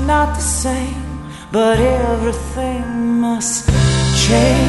not the same, but everything must change.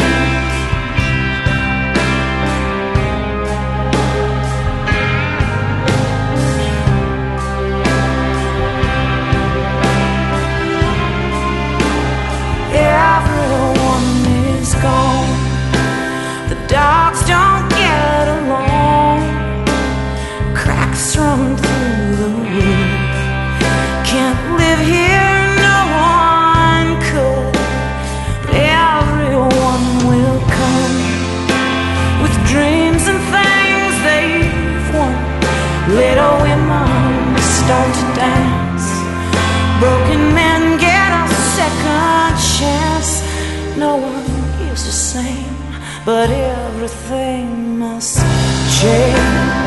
Everyone is gone. The dogs don't get along. Cracks run through the wood. Can't live here, no one could. But everyone will come with dreams and things they've won. Little women start to dance. Broken men get a second chance. No one is the same, but everything must change.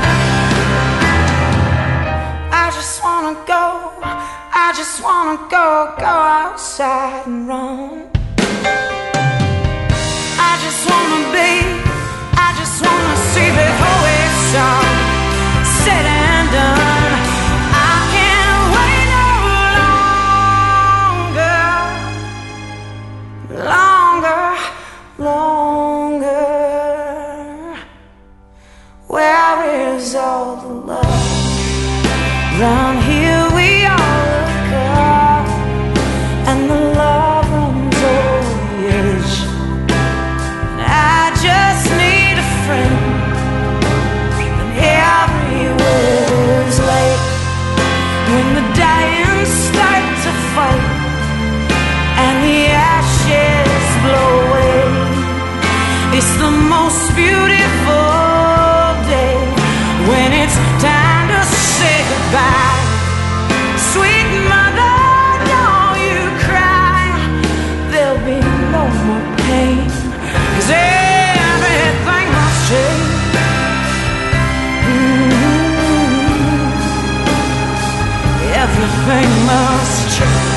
I just wanna go, I just wanna go outside and run. I just wanna be, I just wanna see before it's all said and done. I can't wait no longer. Where is all the love? Round here we all look up, and the love runs over the edge. And I just need a friend, and everywhere is late. When the dying start to fight, and the ashes blow away, it's the most beautiful day when it's time to say goodbye. Sweet mother, don't you cry. There'll be no more pain, 'cause everything must change. Everything must change.